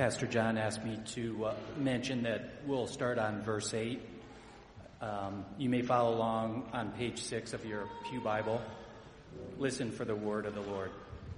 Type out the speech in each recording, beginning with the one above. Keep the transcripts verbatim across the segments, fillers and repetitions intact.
Pastor John asked me to uh, mention that we'll start on verse eight. Um, you may follow along on page six of your Pew Bible. Listen for the word of the Lord.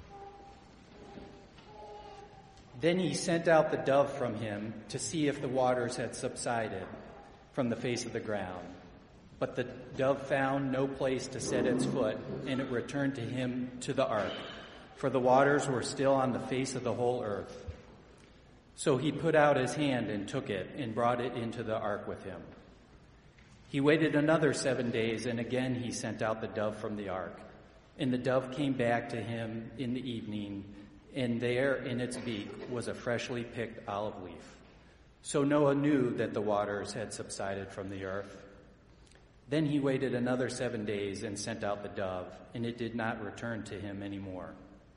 Then he sent out the dove from him to see if the waters had subsided from the face of the ground. But the dove found no place to set its foot, and it returned to him to the ark, for the waters were still on the face of the whole earth. So he put out his hand and took it and brought it into the ark with him. He waited another seven days, and again he sent out the dove from the ark. And the dove came back to him in the evening, and there in its beak was a freshly picked olive leaf. So Noah knew that the waters had subsided from the earth. Then he waited another seven days and sent out the dove, and it did not return to him anymore.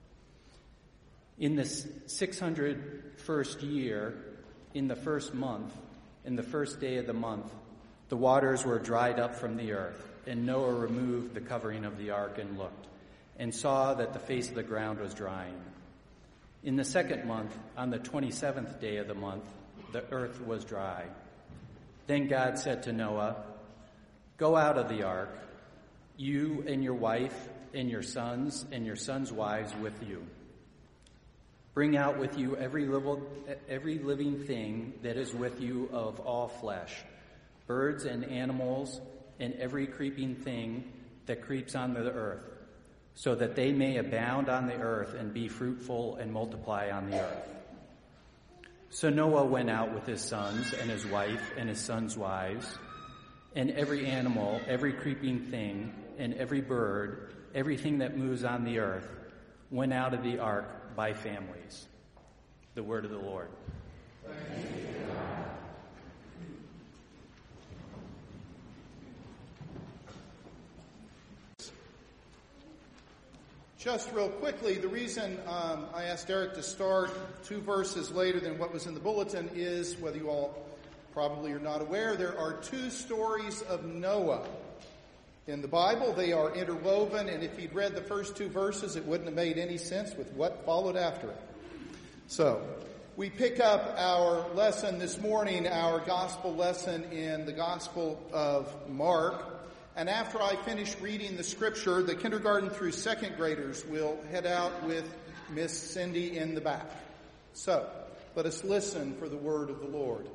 In the six hundred first year, in the first month, in the first day of the month, the waters were dried up from the earth, and Noah removed the covering of the ark and looked, and saw that the face of the ground was drying. In the second month, on the twenty-seventh day of the month, the earth was dry. Then God said to Noah, "Go out of the ark, you and your wife and your sons and your sons' wives with you. Bring out with you every living, every living thing that is with you of all flesh, birds and animals and every creeping thing that creeps on the earth, so that they may abound on the earth and be fruitful and multiply on the earth." So Noah went out with his sons and his wife and his sons' wives, and every animal, every creeping thing, and every bird, everything that moves on the earth, went out of the ark by families. The word of the Lord. Thanks be to God. Just real quickly, the reason um, I asked Eric to start two verses later than what was in the bulletin is, whether you all probably are not aware, there are two stories of Noah in the Bible. They are interwoven, and if you'd read the first two verses, it wouldn't have made any sense with what followed after it. So, we pick up our lesson this morning, our gospel lesson in the Gospel of Mark. And after I finish reading the scripture, the kindergarten through second graders will head out with Miss Cindy in the back. So, let us listen for the word of the Lord.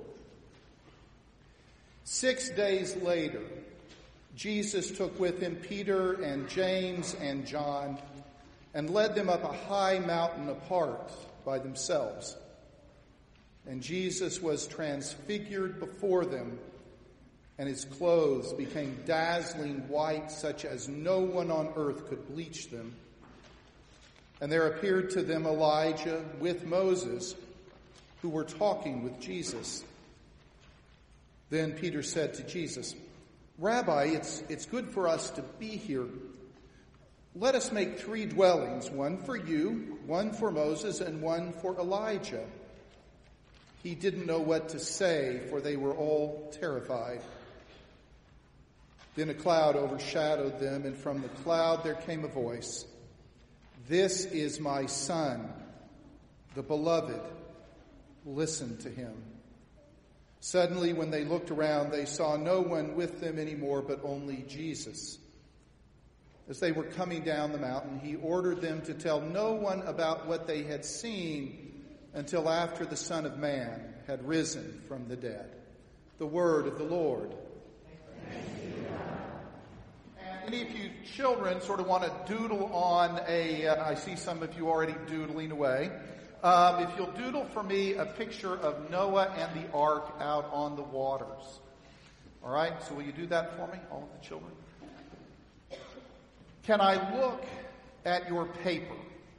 Six days later, Jesus took with him Peter and James and John and led them up a high mountain apart by themselves. And Jesus was transfigured before them, and his clothes became dazzling white, such as no one on earth could bleach them. And there appeared to them Elijah with Moses, who were talking with Jesus. Then Peter said to Jesus, "Rabbi, it's, it's good for us to be here. Let us make three dwellings, one for you, one for Moses, and one for Elijah." He didn't know what to say, for they were all terrified. Then a cloud overshadowed them, and from the cloud there came a voice, "This is my son, the beloved. Listen to him." Suddenly, when they looked around, they saw no one with them anymore, but only Jesus. As they were coming down the mountain, he ordered them to tell no one about what they had seen until after the Son of Man had risen from the dead. The word of the Lord. And any of you children sort of want to doodle on a, uh, I see some of you already doodling away. Um, if you'll doodle for me a picture of Noah and the ark out on the waters. All right, so will you do that for me, all of the children? Can I look at your paper?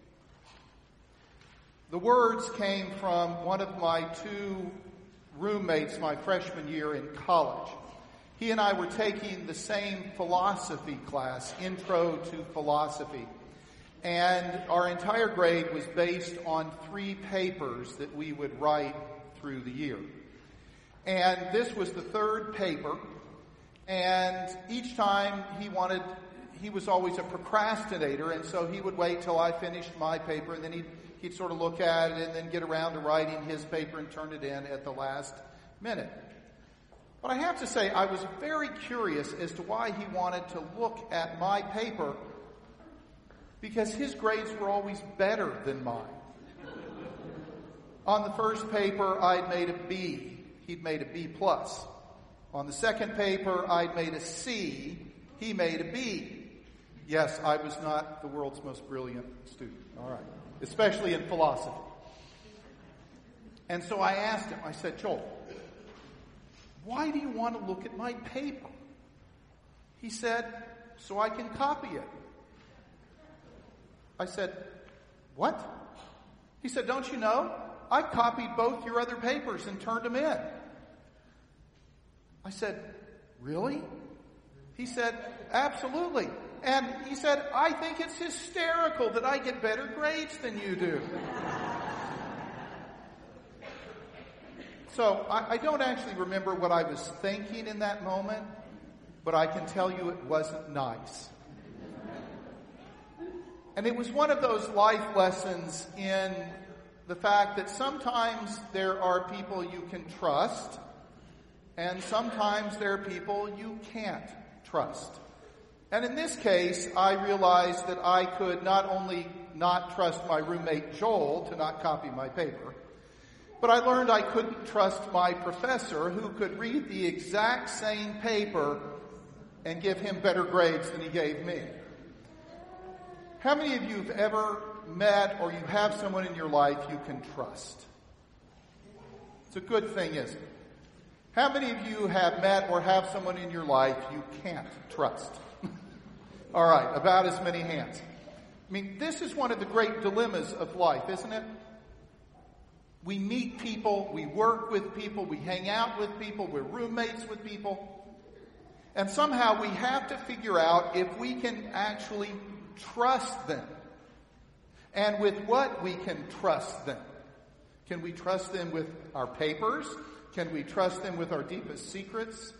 The words came from one of my two roommates my freshman year in college. He and I were taking the same philosophy class, Intro to Philosophy. And our entire grade was based on three papers that we would write through the year. And this was the third paper. And each time he wanted, he was always a procrastinator, and so he would wait till I finished my paper, and then he'd, he'd sort of look at it and then get around to writing his paper and turn it in at the last minute. But I have to say, I was very curious as to why he wanted to look at my paper, because his grades were always better than mine. On the first paper, I'd made a B. He'd made a B plus. On the second paper, I'd made a C. He made a B. Yes, I was not the world's most brilliant student. All right. Especially in philosophy. And so I asked him, I said, Joel, why do you want to look at my paper? He said, so I can copy it. I said, what? He said, don't you know? I copied both your other papers and turned them in. I said, really? He said, absolutely. And he said, I think it's hysterical that I get better grades than you do. So I, I don't actually remember what I was thinking in that moment, but I can tell you it wasn't nice. And it was one of those life lessons in the fact that sometimes there are people you can trust, and sometimes there are people you can't trust. And in this case, I realized that I could not only not trust my roommate Joel to not copy my paper, but I learned I couldn't trust my professor, who could read the exact same paper and give him better grades than he gave me. How many of you have ever met or you have someone in your life you can trust? It's a good thing, isn't it? How many of you have met or have someone in your life you can't trust? All right, about as many hands. I mean, this is one of the great dilemmas of life, isn't it? We meet people, we work with people, we hang out with people, we're roommates with people. And somehow we have to figure out if we can actually trust them. And with what we can trust them. Can we trust them with our papers? Can we trust them with our deepest secrets?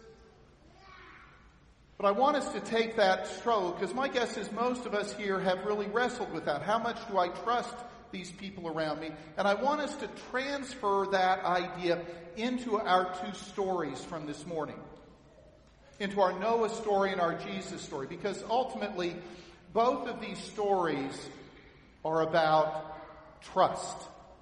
But I want us to take that struggle, because my guess is most of us here have really wrestled with that. How much do I trust these people around me? And I want us to transfer that idea into our two stories from this morning. Into our Noah story and our Jesus story. Because ultimately, both of these stories are about trust.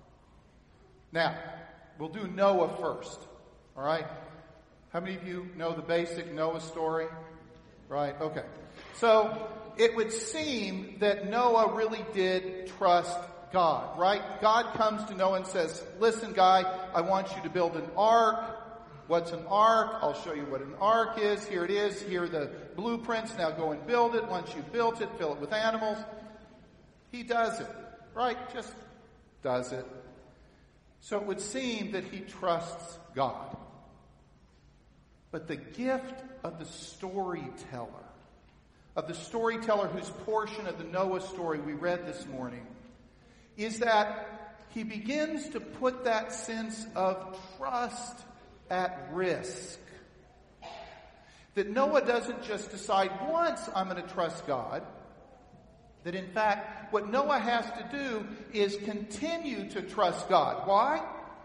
Now, we'll do Noah first. All right? How many of you know the basic Noah story? Right? Okay. So, it would seem that Noah really did trust God, right? God comes to Noah and says, listen, guy, I want you to build an ark. What's an ark? I'll show you what an ark is. Here it is. Here are the blueprints. Now go and build it. Once you've built it, fill it with animals. He does it, right? Just does it. So it would seem that he trusts God. But the gift of the storyteller, of the storyteller whose portion of the Noah story we read this morning, is that he begins to put that sense of trust at risk. That Noah doesn't just decide once I'm going to trust God. That in fact, what Noah has to do is continue to trust God. Why?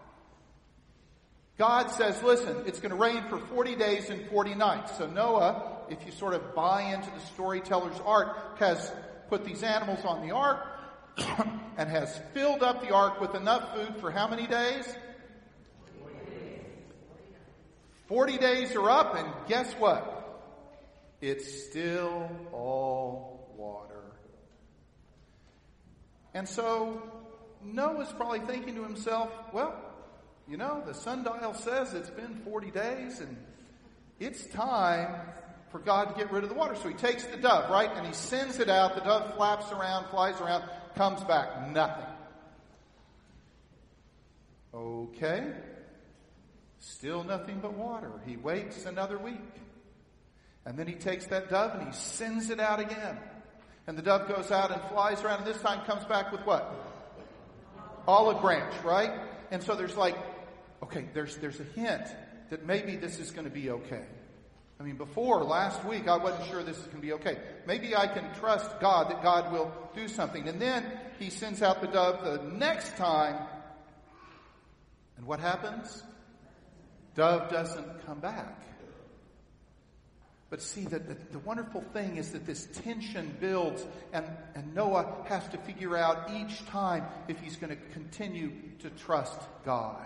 God says, listen, it's going to rain for forty days and forty nights. So Noah, if you sort of buy into the storyteller's art, has put these animals on the ark and has filled up the ark with enough food for how many days? forty days are up, and guess what? It's still all water. And so Noah's probably thinking to himself, well, you know, the sundial says it's been forty days, and it's time for God to get rid of the water. So he takes the dove, right, and he sends it out. The dove flaps around, flies around, comes back, nothing. Okay. Still nothing but water. He waits another week. And then he takes that dove and he sends it out again. And the dove goes out and flies around, and this time comes back with what? Olive branch, right? And so there's like, okay, there's there's a hint that maybe this is going to be okay. I mean, before, last week, I wasn't sure this is going to be okay. Maybe I can trust God that God will do something. And then he sends out the dove the next time. And what happens? Dove doesn't come back. But see, that the, the wonderful thing is that this tension builds, and, and Noah has to figure out each time if he's going to continue to trust God.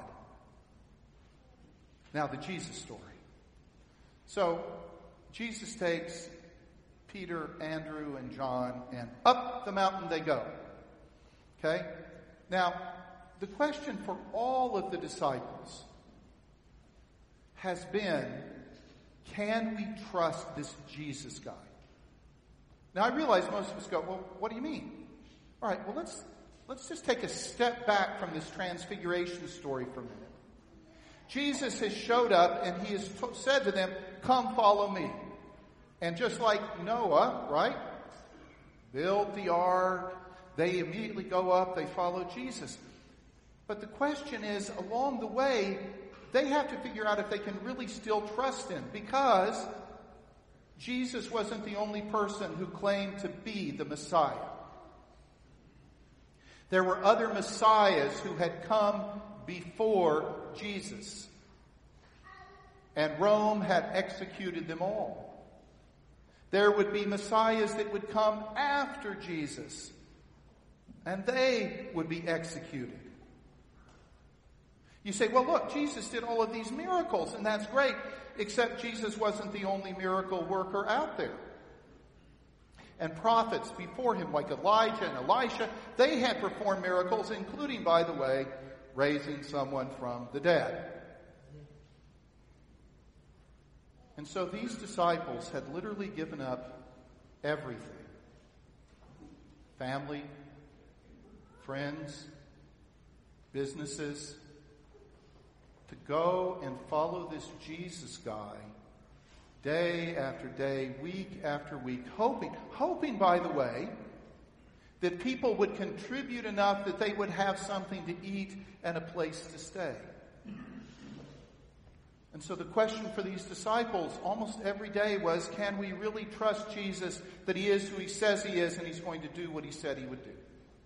Now, the Jesus story. So, Jesus takes Peter, Andrew, and John, and up the mountain they go. Okay? Now, the question for all of the disciples has been, can we trust this Jesus guy? Now, I realize most of us go, well, what do you mean? All right, well, let's let's just take a step back from this transfiguration story for a minute. Jesus has showed up and he has t- said to them, come follow me. And just like Noah, right? Build the ark. They immediately go up. They follow Jesus. But the question is, along the way, they have to figure out if they can really still trust him, because Jesus wasn't the only person who claimed to be the Messiah. There were other Messiahs who had come before Jesus, and Rome had executed them all. There would be Messiahs that would come after Jesus, and they would be executed. You say, well, look, Jesus did all of these miracles, and that's great, except Jesus wasn't the only miracle worker out there. And prophets before him, like Elijah and Elisha, they had performed miracles, including, by the way, raising someone from the dead. And so these disciples had literally given up everything. Family, friends, businesses, to go and follow this Jesus guy day after day, week after week, hoping, hoping, by the way, that people would contribute enough that they would have something to eat and a place to stay. And so the question for these disciples almost every day was, can we really trust Jesus that he is who he says he is and he's going to do what he said he would do?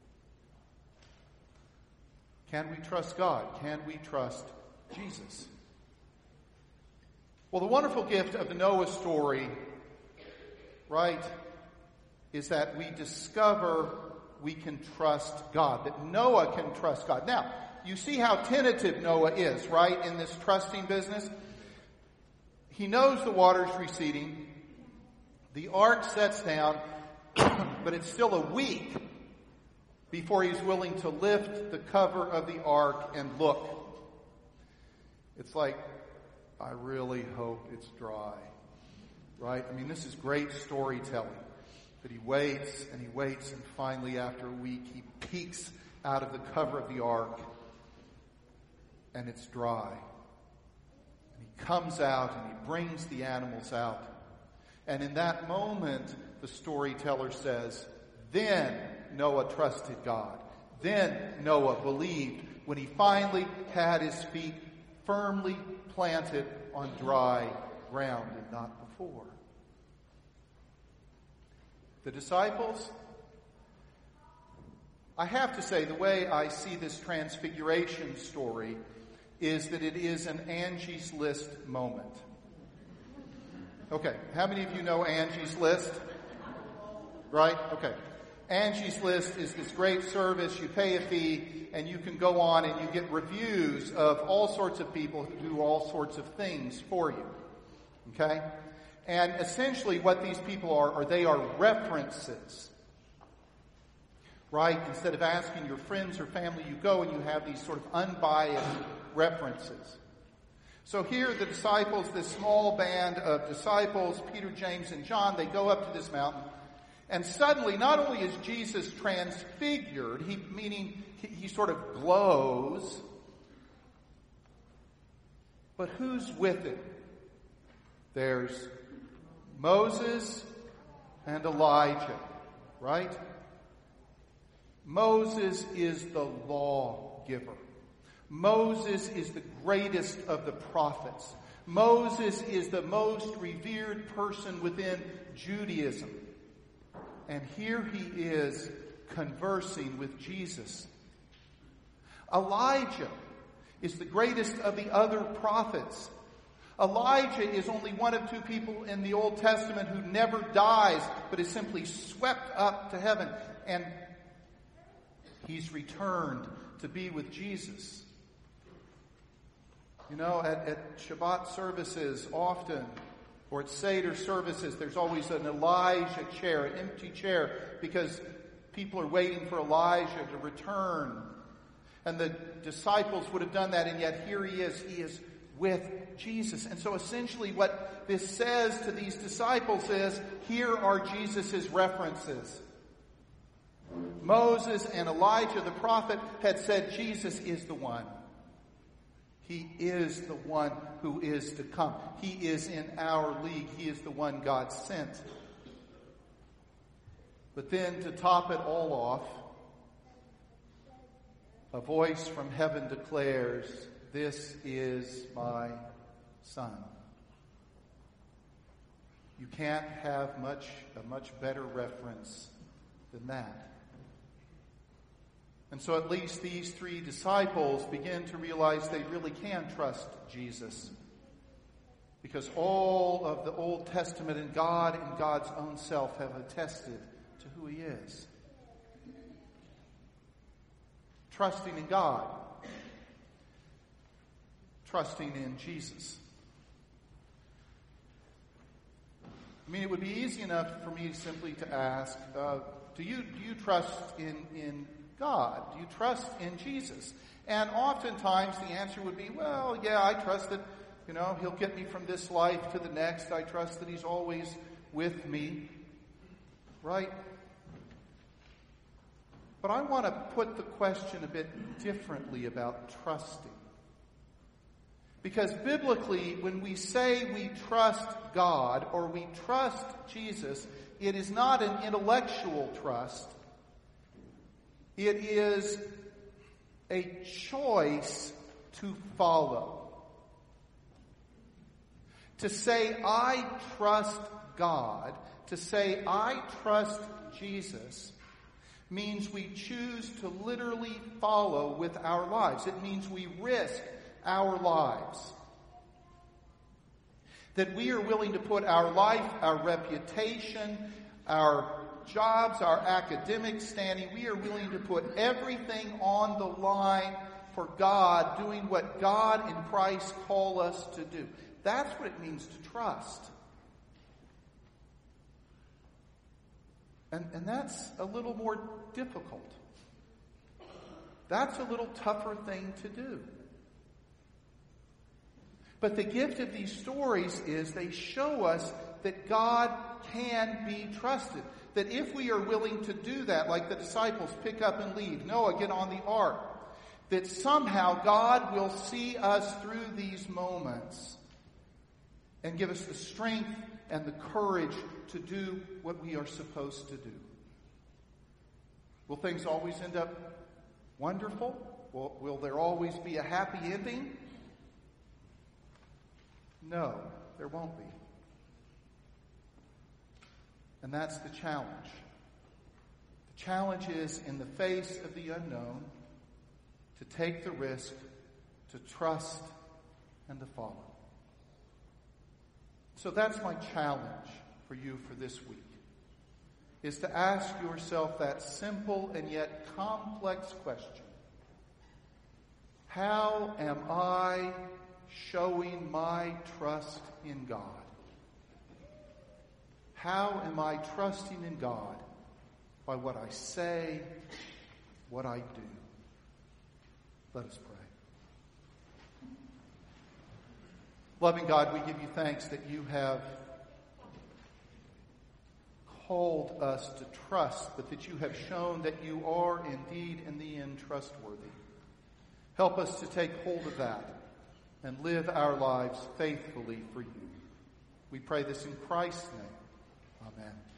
Can we trust God? Can we trust Jesus? Well, the wonderful gift of the Noah story, right, is that we discover we can trust God, that Noah can trust God. Now, you see how tentative Noah is, right, in this trusting business? He knows the water's receding. The ark sets down, but it's still a week before he's willing to lift the cover of the ark and look. It's like, I really hope it's dry, right? I mean, this is great storytelling. But he waits and he waits, and finally, after a week, he peeks out of the cover of the ark, and it's dry. And he comes out and he brings the animals out. And in that moment, the storyteller says, then Noah trusted God. Then Noah believed when he finally had his feet firmly planted on dry ground and not before. The disciples, I have to say, the way I see this transfiguration story is that it is an Angie's List moment. Okay, how many of you know Angie's List? Right? Okay. Angie's List is this great service. You pay a fee and you can go on and you get reviews of all sorts of people who do all sorts of things for you. Okay? And essentially what these people are, are they are references. Right? Instead of asking your friends or family, you go and you have these sort of unbiased references. So here the disciples, this small band of disciples, Peter, James, and John, they go up to this mountain. And suddenly, not only is Jesus transfigured, he, meaning he, he sort of glows, but who's with him? There's Moses and Elijah, right? Moses is the lawgiver. Moses is the greatest of the prophets. Moses is the most revered person within Judaism. And here he is conversing with Jesus. Elijah is the greatest of the other prophets. Elijah is only one of two people in the Old Testament who never dies, but is simply swept up to heaven. And he's returned to be with Jesus. You know, at, at Shabbat services often, or at Seder services, there's always an Elijah chair, an empty chair, because people are waiting for Elijah to return. And the disciples would have done that, and yet here he is. He is with Jesus. And so essentially what this says to these disciples is, here are Jesus' references. Moses and Elijah, the prophet, had said Jesus is the one. He is the one who is to come. He is in our league. He is the one God sent. But then to top it all off, a voice from heaven declares, "This is my Son." You can't have much a much better reference than that. And so at least these three disciples begin to realize they really can trust Jesus. Because all of the Old Testament and God and God's own self have attested to who he is. Trusting in God. Trusting in Jesus. I mean, it would be easy enough for me simply to ask, uh, do you do you trust in, in God? Do you trust in Jesus? And oftentimes the answer would be, well, yeah, I trust that, you know, he'll get me from this life to the next. I trust that he's always with me. Right? But I want to put the question a bit differently about trusting. Because biblically, when we say we trust God or we trust Jesus, it is not an intellectual trust. It is a choice to follow. To say, I trust God, to say, I trust Jesus, means we choose to literally follow with our lives. It means we risk our lives. That we are willing to put our life, our reputation, our jobs, our academic standing, we are willing to put everything on the line for God, doing what God and Christ call us to do. That's what it means to trust. And, and that's a little more difficult. That's a little tougher thing to do. But the gift of these stories is they show us that God can be trusted. That if we are willing to do that, like the disciples pick up and leave, Noah get on the ark, that somehow God will see us through these moments and give us the strength and the courage to do what we are supposed to do. Will things always end up wonderful? Will, will there always be a happy ending? No, there won't be. And that's the challenge. The challenge is, in the face of the unknown, to take the risk, to trust, and to follow. So that's my challenge for you for this week, is to ask yourself that simple and yet complex question. How am I showing my trust in God? How am I trusting in God? By what I say, what I do. Let us pray. Loving God, we give you thanks that you have called us to trust, but that you have shown that you are indeed in the end trustworthy. Help us to take hold of that and live our lives faithfully for you. We pray this in Christ's name. Amen.